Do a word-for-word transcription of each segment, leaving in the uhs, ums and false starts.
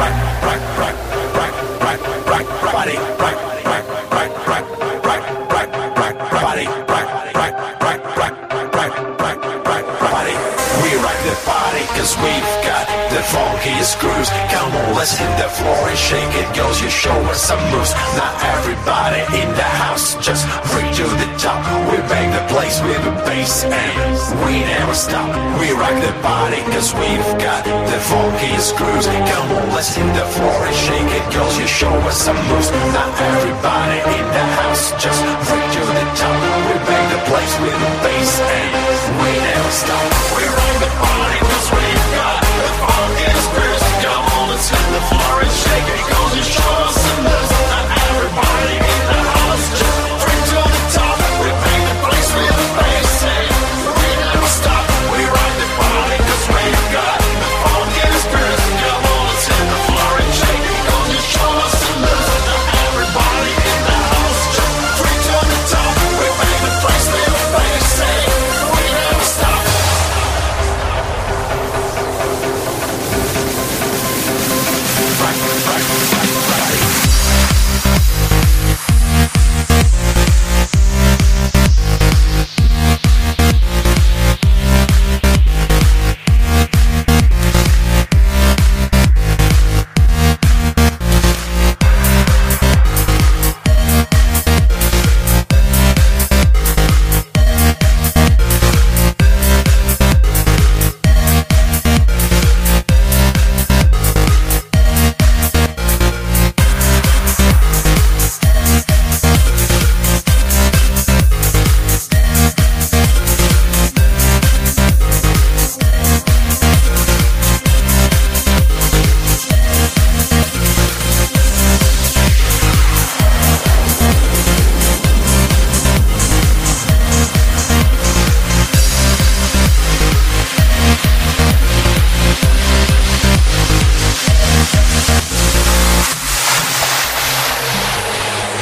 Cause we've got the funkiest grooves. Come on, let's hit the floor and shake it, girls, you show us some moves. Not everybody in the house, just free to the top. We bang the place with the bass and we never stop. We rock the body cause we've got the funkiest grooves. Come on, let's hit the floor and shake it, girls, you show us some moves. Not everybody in the house, just free to the top. We bang the place with the bass and we never stop. We rock the body cause we've got the funkiest grooves. Come on, let's hit the floor and shake it, girls, you show us some moves. Not everybody in the house, just free to the top. We bang the place with the bass and we never stop. We rock the body cause we've got the funkiest grooves. Come on, let's hit the floor and shake it, girls, you show us some moves. Not everybody in the house, just free to the top. We bang the place with the bass and we never stop.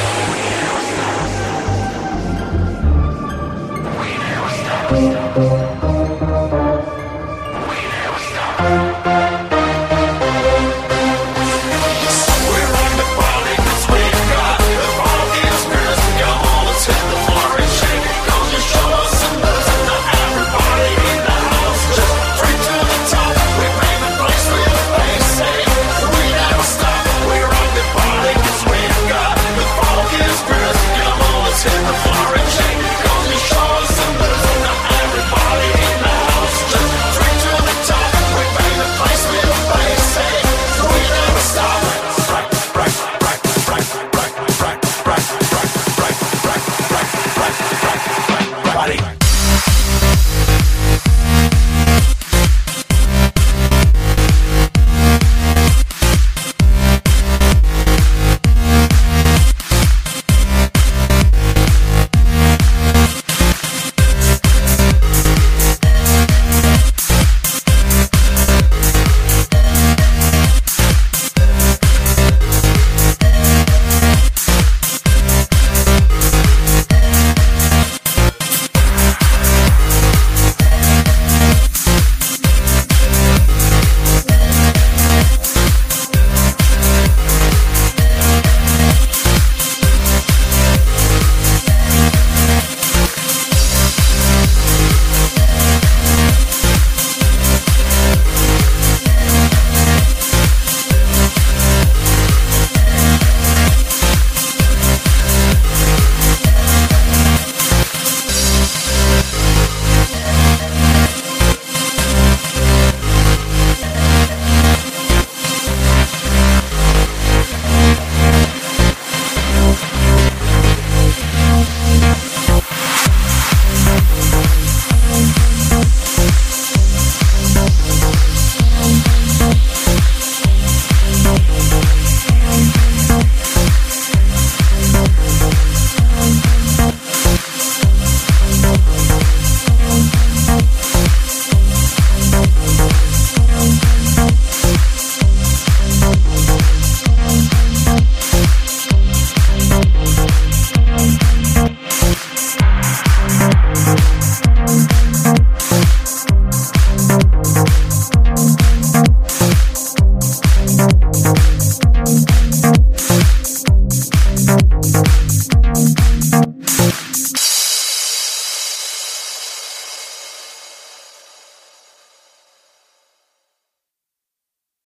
We'll be right back.